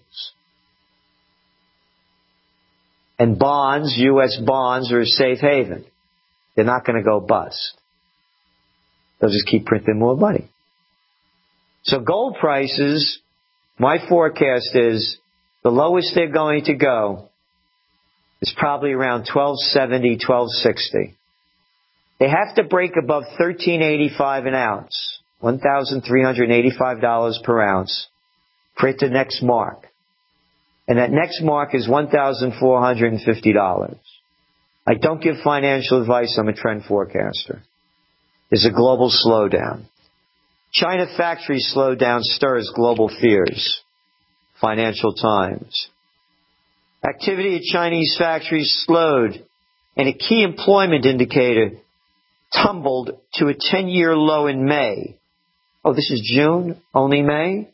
And bonds, U S bonds, are a safe haven. They're not going to go bust. They'll just keep printing more money. So gold prices, my forecast is the lowest they're going to go is probably around twelve seventy, twelve sixty. They have to break above thirteen eighty-five an ounce, one thousand three hundred eighty-five dollars per ounce, for it to next mark. And that next mark is one thousand four hundred fifty dollars. I don't give financial advice. I'm a trend forecaster. There's a global slowdown. China factory slowdown stirs global fears. Financial Times. Activity at Chinese factories slowed, and a key employment indicator tumbled to a ten-year low in May. Oh, this is June? Only May?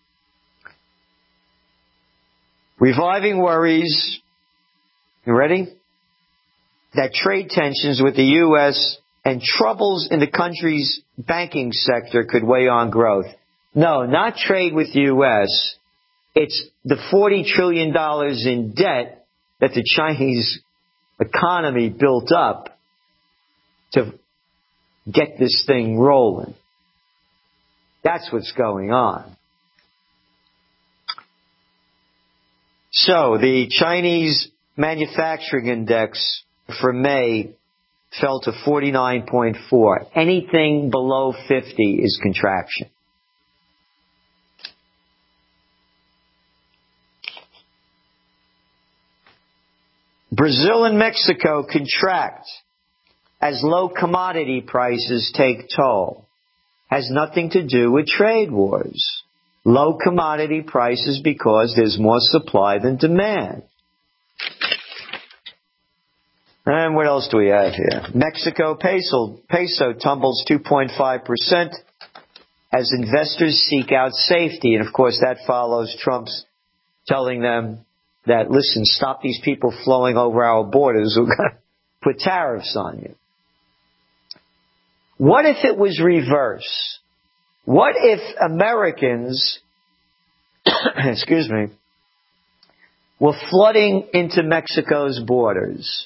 Reviving worries, you ready? That trade tensions with the U S and troubles in the country's banking sector could weigh on growth. No, not trade with the U S. It's the forty trillion dollars in debt that the Chinese economy built up to get this thing rolling. That's what's going on. So the Chinese manufacturing index for May fell to forty-nine point four. Anything below fifty is contraction. Brazil and Mexico contract as low commodity prices take toll. Has nothing to do with trade wars. Low commodity prices because there's more supply than demand. And what else do we have here? Mexico peso, peso tumbles two point five percent as investors seek out safety. And of course that follows Trump's telling them that, listen, stop these people flowing over our borders. We're going to put tariffs on you. What if it was reverse? What if Americans, excuse me, were flooding into Mexico's borders?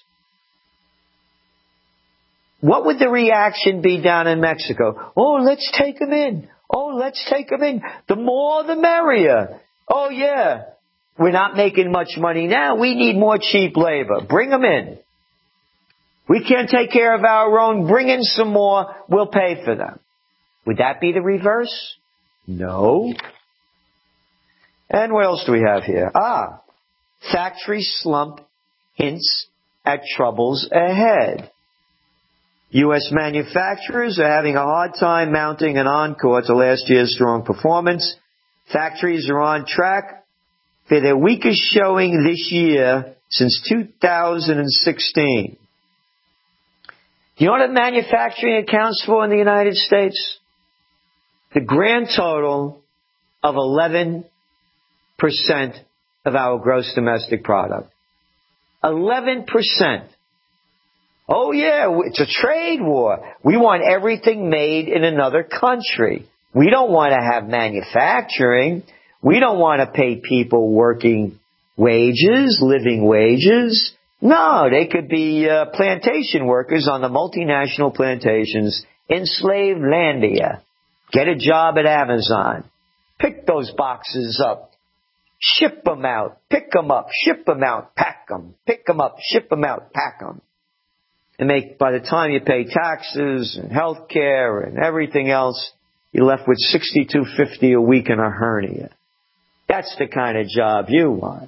What would the reaction be down in Mexico? Oh, let's take them in. Oh, let's take them in. The more the merrier. Oh, yeah. We're not making much money now. We need more cheap labor. Bring them in. We can't take care of our own. Bring in some more. We'll pay for them. Would that be the reverse? No. And what else do we have here? Ah, factory slump hints at troubles ahead. U S manufacturers are having a hard time mounting an encore to last year's strong performance. Factories are on track for their weakest showing this year since two thousand sixteen. Do you know what manufacturing accounts for in the United States? The grand total of eleven percent of our gross domestic product. eleven percent. Oh yeah, it's a trade war. We want everything made in another country. We don't want to have manufacturing. We don't want to pay people working wages, living wages. No, they could be uh, plantation workers on the multinational plantations, enslaved Landia. Get a job at Amazon. Pick those boxes up. Ship them out. Pick them up. Ship them out. Pack them. Pick them up. Ship them out. Pack them. And make, by the time you pay taxes and health care and everything else, you're left with sixty-two fifty a week in a hernia. That's the kind of job you want.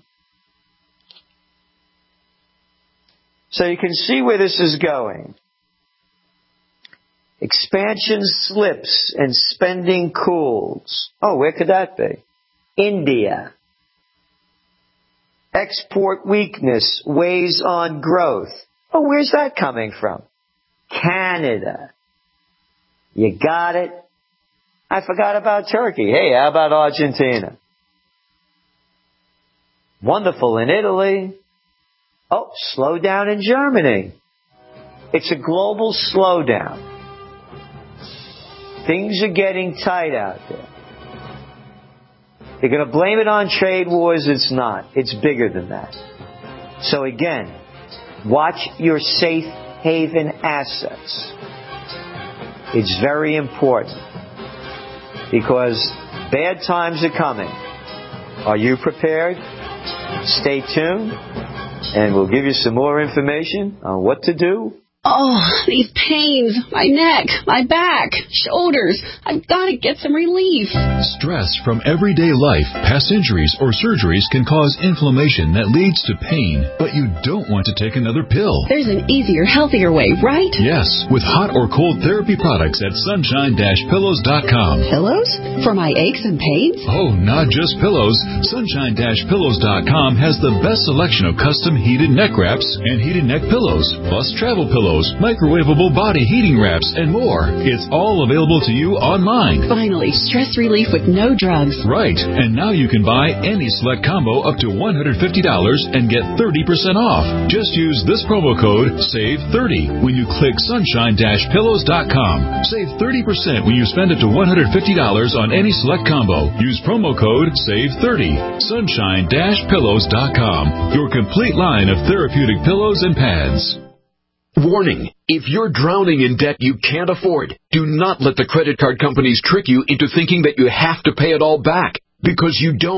So you can see where this is going. Expansion slips and spending cools. Oh, where could that be? India. Export weakness weighs on growth. Oh, where's that coming from? Canada. You got it? I forgot about Turkey. Hey, how about Argentina? Wonderful in Italy. Oh, slow down in Germany. It's a global slowdown. Things are getting tight out there. You're going to blame it on trade wars. It's not. It's bigger than that. So again, watch your safe haven assets. It's very important because bad times are coming. Are you prepared? Stay tuned and we'll give you some more information on what to do. Oh, these pains, my neck, my back, shoulders. I've got to get some relief. Stress from everyday life, past injuries, or surgeries can cause inflammation that leads to pain, but you don't want to take another pill. There's an easier, healthier way, right? Yes, with hot or cold therapy products at sunshine dash pillows dot com. Pillows? For my aches and pains? Oh, not just pillows. sunshine dash pillows dot com has the best selection of custom heated neck wraps and heated neck pillows, plus travel pillows, microwavable body heating wraps, and more. It's all available to you online. Finally, stress relief with no drugs. Right, and now you can buy any select combo up to one hundred fifty dollars and get thirty percent off. Just use this promo code save thirty when you click sunshine dash pillows dot com. Save thirty percent when you spend up to one hundred fifty dollars on any select combo. Use promo code save thirty. sunshine dash pillows dot com. Your complete line of therapeutic pillows and pads. Warning, if you're drowning in debt you can't afford, do not let the credit card companies trick you into thinking that you have to pay it all back, because you don't.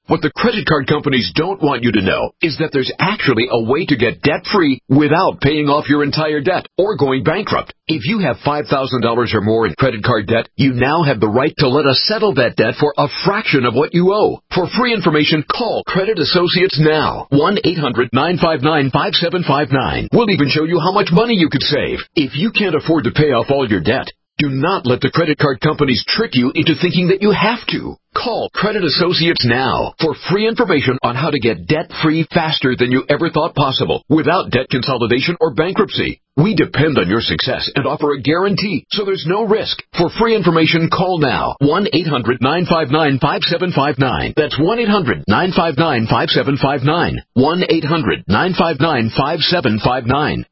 What the credit card companies don't want you to know is that there's actually a way to get debt-free without paying off your entire debt or going bankrupt. If you have five thousand dollars or more in credit card debt, you now have the right to let us settle that debt for a fraction of what you owe. For free information, call Credit Associates now. one eight hundred nine five nine five seven five nine. We'll even show you how much money you could save. If you can't afford to pay off all your debt, do not let the credit card companies trick you into thinking that you have to. Call Credit Associates now for free information on how to get debt-free faster than you ever thought possible without debt consolidation or bankruptcy. We depend on your success and offer a guarantee, so there's no risk. For free information, call now. one eight hundred nine five nine five seven five nine. That's one eight hundred nine five nine five seven five nine. one eight hundred nine five nine five seven five nine.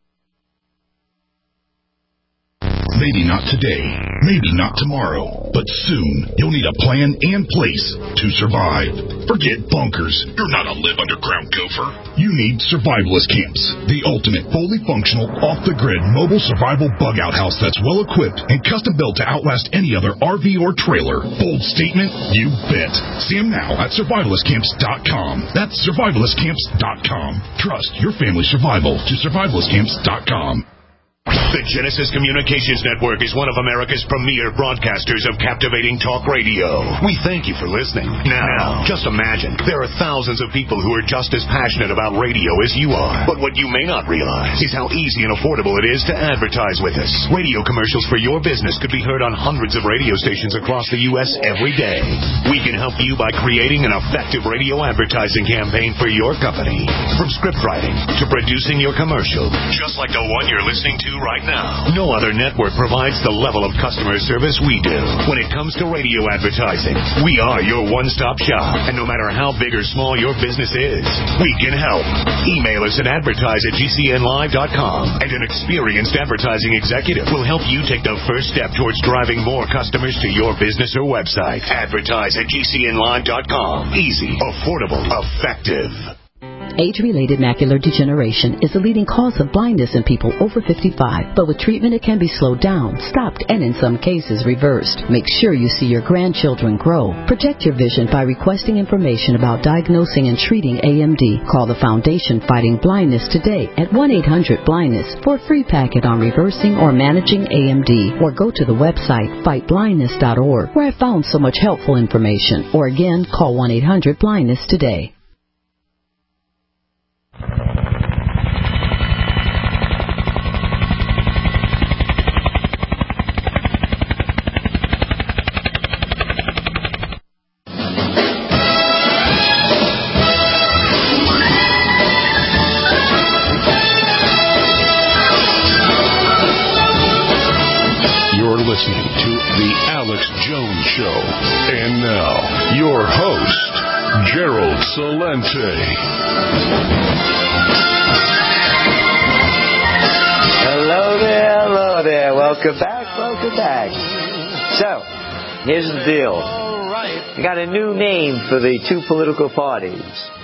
Maybe not today, maybe not tomorrow, but soon you'll need a plan and place to survive. Forget bunkers. You're not a live underground gopher. You need survivalist camps, the ultimate fully functional, off-the-grid mobile survival bug-out house that's well-equipped and custom-built to outlast any other R V or trailer. Bold statement? You bet. See them now at survivalist camps dot com. That's survivalist camps dot com. Trust your family's survival to survivalist camps dot com. The Genesis Communications Network is one of America's premier broadcasters of captivating talk radio. We thank you for listening. Now, just imagine, there are thousands of people who are just as passionate about radio as you are. But what you may not realize is how easy and affordable it is to advertise with us. Radio commercials for your business could be heard on hundreds of radio stations across the U S every day. We can help you by creating an effective radio advertising campaign for your company. From script writing to producing your commercial, just like the one you're listening to right now. No other network provides the level of customer service we do. When it comes to radio advertising, we are your one-stop shop. And no matter how big or small your business is, we can help. Email us at advertise at G C N live dot com, and an experienced advertising executive will help you take the first step towards driving more customers to your business or website. Advertise at G C N live dot com. Easy, affordable, effective. Age-related macular degeneration is the leading cause of blindness in people over fifty-five, but with treatment it can be slowed down, stopped, and in some cases reversed. Make sure you see your grandchildren grow. Protect your vision by requesting information about diagnosing and treating A M D. Call the Foundation Fighting Blindness today at one eight hundred blindness for a free packet on reversing or managing A M D. Or go to the website fight blindness dot org, where I found so much helpful information. Or again, call one eight hundred blindness today. Listening to The Alex Jones Show. And now, your host, Gerald Celente. Hello there, hello there. Welcome back, welcome back. So, here's the deal. You got a new name for the two political parties.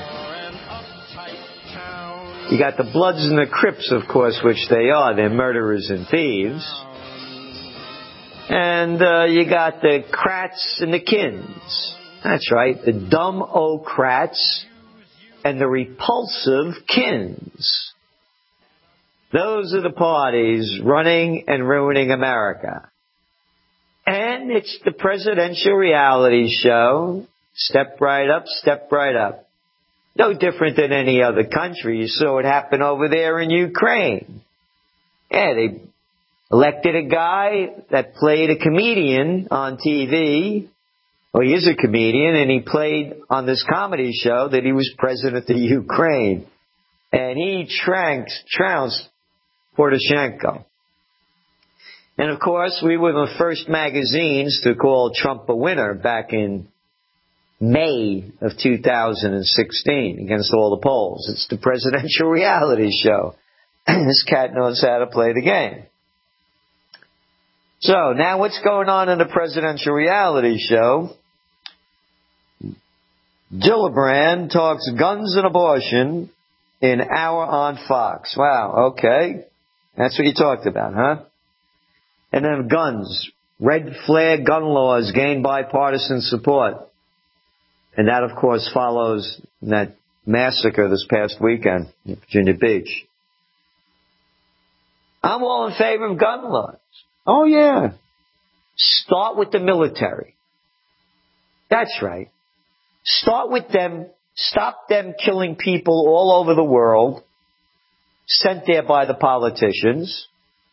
You got the Bloods and the Crips, of course, which they are. They're murderers and thieves. And uh, you got the Krats and the Kins. That's right, the dumb old Krats and the repulsive Kins. Those are the parties running and ruining America. And it's the presidential reality show. Step right up, step right up. No different than any other country. You saw it happen over there in Ukraine. Yeah, they elected a guy that played a comedian on T V. Well, he is a comedian, and he played on this comedy show that he was president of Ukraine. And he trounced, trounced Poroshenko. And, of course, we were the first magazines to call Trump a winner back in May of two thousand sixteen against all the polls. It's the presidential reality show. This cat knows how to play the game. So, now what's going on in the presidential reality show? Gillibrand talks guns and abortion in Hour on Fox. Wow, okay. That's what you talked about, huh? And then guns. Red flag gun laws gain bipartisan support. And that, of course, follows that massacre this past weekend in Virginia Beach. I'm all in favor of gun laws. Oh, yeah. Start with the military. That's right. Start with them. Stop them killing people all over the world, sent there by the politicians.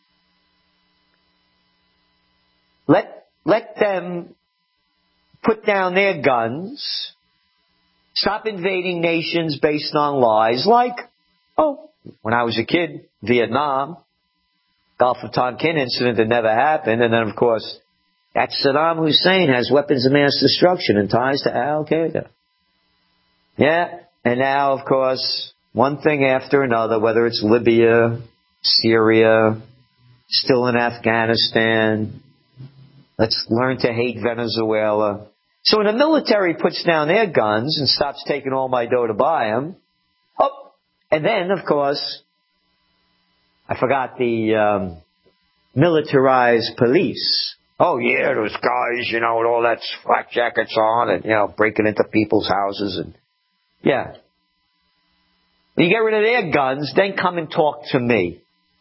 Let, let them put down their guns. Stop invading nations based on lies like, oh, when I was a kid, Vietnam, Gulf of Tonkin incident that never happened, and then, of course, that Saddam Hussein has weapons of mass destruction and ties to Al-Qaeda. Yeah, and now, of course, one thing after another, whether it's Libya, Syria, still in Afghanistan, let's learn to hate Venezuela. So when the military puts down their guns and stops taking all my dough to buy them, oh, and then, of course, I forgot the um, militarized police. Oh, yeah, those guys, you know, with all that flak jackets on and, you know, breaking into people's houses and, yeah. When you get rid of their guns, then come and talk to me.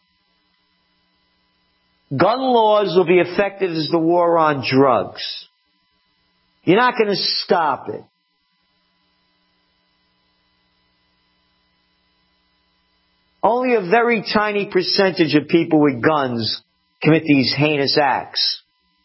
Gun laws will be effective as the war on drugs. You're not going to stop it. Only a very tiny percentage of people with guns commit these heinous acts.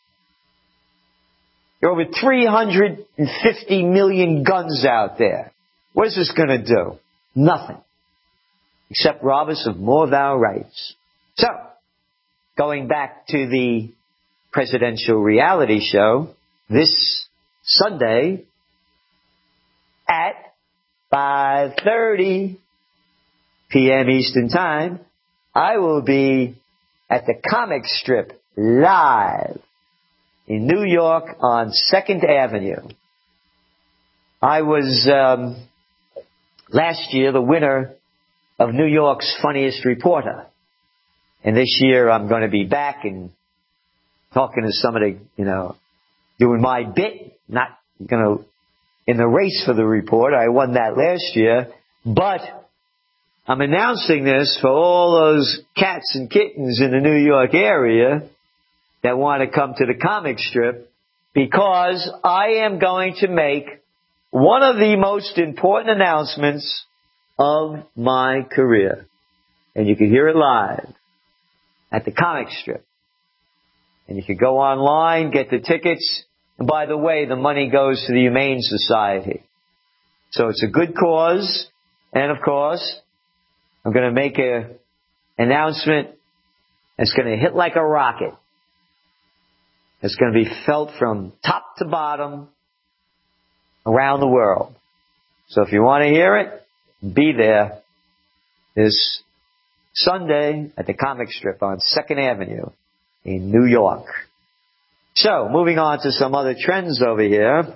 There are over three hundred fifty million guns out there. What is this going to do? Nothing. Except rob us of more of our rights. So, going back to the presidential reality show, this Sunday at five thirty p.m. Eastern Time, I will be at the Comic Strip live in New York on second Avenue. I was um, last year the winner of New York's Funniest Reporter. And this year I'm going to be back and talking to somebody, you know, doing my bit, not going to, in the race for the report. I won that last year, but I'm announcing this for all those cats and kittens in the New York area that want to come to the comic strip, because I am going to make one of the most important announcements of my career. And you can hear it live at the comic strip. And you can go online, get the tickets. And by the way, the money goes to the Humane Society. So it's a good cause. And of course, I'm going to make an announcement that's going to hit like a rocket. It's going to be felt from top to bottom around the world. So if you want to hear it, be there this Sunday at the comic strip on second Avenue in New York. So, moving on to some other trends over here.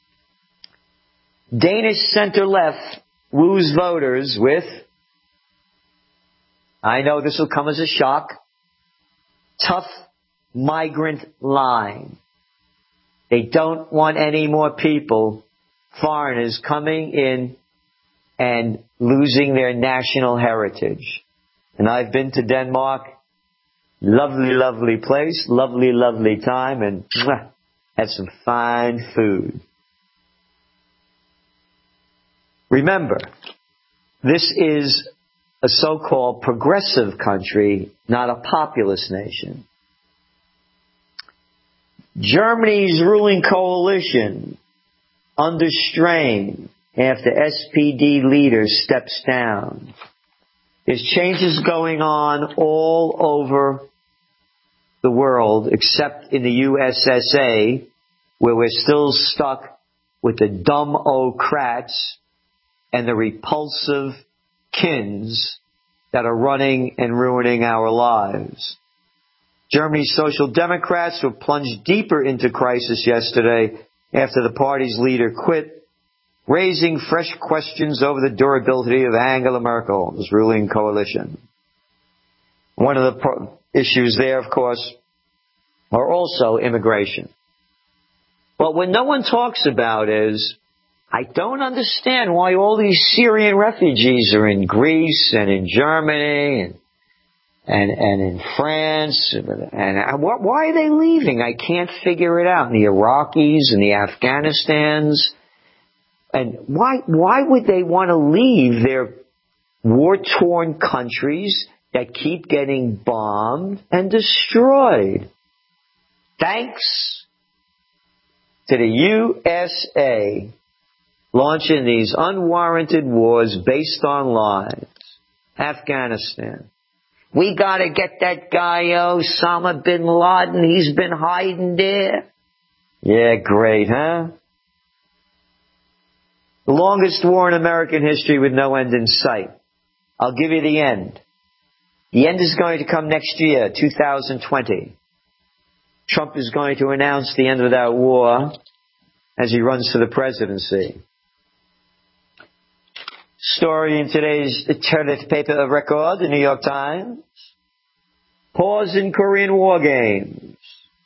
Danish center-left woos voters with, I know this will come as a shock, tough migrant line. They don't want any more people, foreigners, coming in and losing their national heritage. And I've been to Denmark. Lovely, lovely place. Lovely, lovely time. And mwah, had some fine food. Remember, this is a so-called progressive country, not a populist nation. Germany's ruling coalition under strain after S P D leader steps down. There's changes going on all over the world, except in the U S S A, where we're still stuck with the dumb-ocrats and the repulsive kins that are running and ruining our lives. Germany's Social Democrats were plunged deeper into crisis yesterday after the party's leader quit, raising fresh questions over the durability of Angela Merkel's ruling coalition. One of the pro- issues there, of course, are also immigration. But what no one talks about is I don't understand why all these Syrian refugees are in Greece and in Germany and and, and in France. And why are they leaving? I can't figure it out. And the Iraqis and the Afghanistans. And why why would they want to leave their war-torn countries that keep getting bombed and destroyed? Thanks to the U S A launching these unwarranted wars based on lies. Afghanistan. We gotta get that guy, Osama bin Laden. He's been hiding there. Yeah, great, huh? The longest war in American history with no end in sight. I'll give you the end. The end is going to come next year, two thousand twenty. Trump is going to announce the end of that war as he runs for the presidency. Story in today's toilet paper of record, the New York Times. Pause in Korean war games.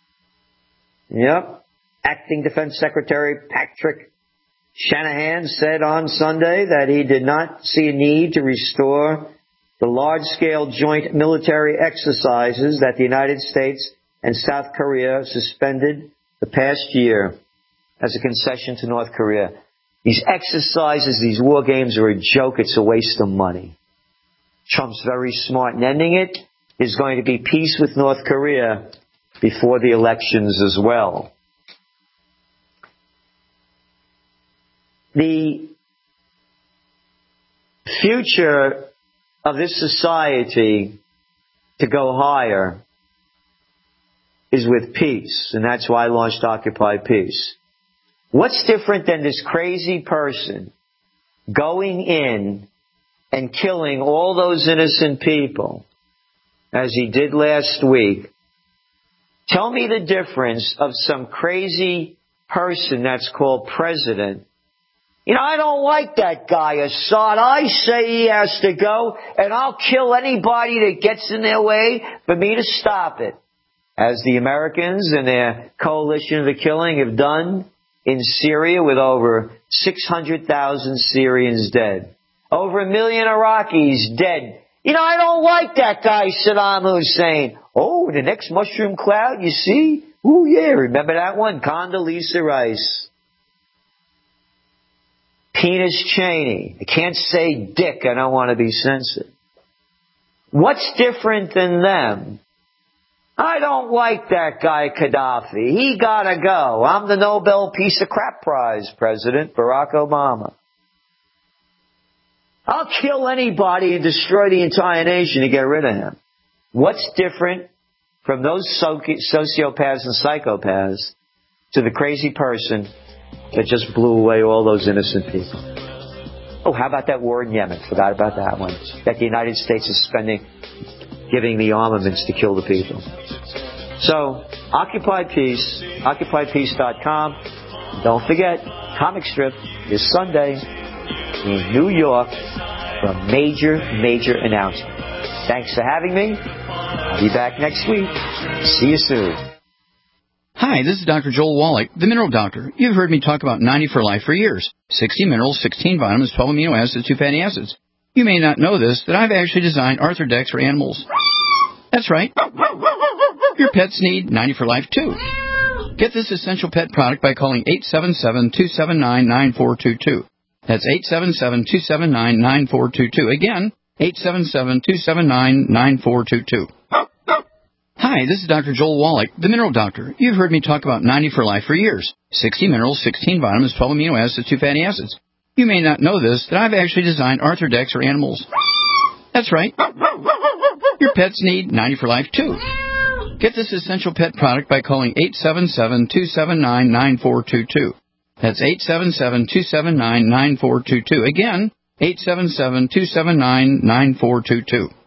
Yep. Acting Defense Secretary Patrick Shanahan said on Sunday that he did not see a need to restore the large-scale joint military exercises that the United States and South Korea suspended the past year as a concession to North Korea. These exercises, these war games are a joke. It's a waste of money. Trump's very smart in ending it. There's going to be peace with North Korea before the elections as well. The future of this society to go higher is with peace, and that's why I launched Occupy Peace. What's different than this crazy person going in and killing all those innocent people, as he did last week? Tell me the difference of some crazy person that's called president. You know, I don't like that guy, Assad. I say he has to go, and I'll kill anybody that gets in their way for me to stop it. As the Americans and their coalition of the killing have done in Syria with over six hundred thousand Syrians dead. Over a million Iraqis dead. You know, I don't like that guy, Saddam Hussein. Oh, the next mushroom cloud, you see? Ooh, yeah, remember that one? Condoleezza Rice. Penis Cheney. I can't say dick. I don't want to be sensitive. What's different than them? I don't like that guy, Gaddafi. He gotta go. I'm the Nobel Peace of Crap Prize President, Barack Obama. I'll kill anybody and destroy the entire nation to get rid of him. What's different from those sociopaths and psychopaths to the crazy person that just blew away all those innocent people? Oh, how about that war in Yemen? Forgot about that one. That the United States is spending, giving the armaments to kill the people. So, Occupy Peace, occupy peace dot com. Don't forget, comic strip is Sunday in New York for a major, major announcement. Thanks for having me. I'll be back next week. See you soon. Hi, this is Doctor Joel Wallach, the Mineral Doctor. You've heard me talk about ninety for Life for years. sixty minerals, sixteen vitamins, twelve amino acids, two fatty acids. You may not know this, that I've actually designed Arthrodex for animals. That's right. Your pets need ninety for Life, too. Get this essential pet product by calling eight seven seven, two seven nine, nine four two two. That's eight seven seven, two seven nine, nine four two two. Again, eight seven seven, two seven nine, nine four two two. Hi, this is Doctor Joel Wallach, the Mineral Doctor. You've heard me talk about ninety for Life for years. sixty minerals, sixteen vitamins, twelve amino acids, two fatty acids. You may not know this, that I've actually designed Arthrodex for animals. That's right. Your pets need ninety for Life, too. Get this essential pet product by calling eight seven seven, two seven nine, nine four two two. That's eight seven seven, two seven nine, nine four two two. Again, eight seven seven, two seven nine, nine four two two.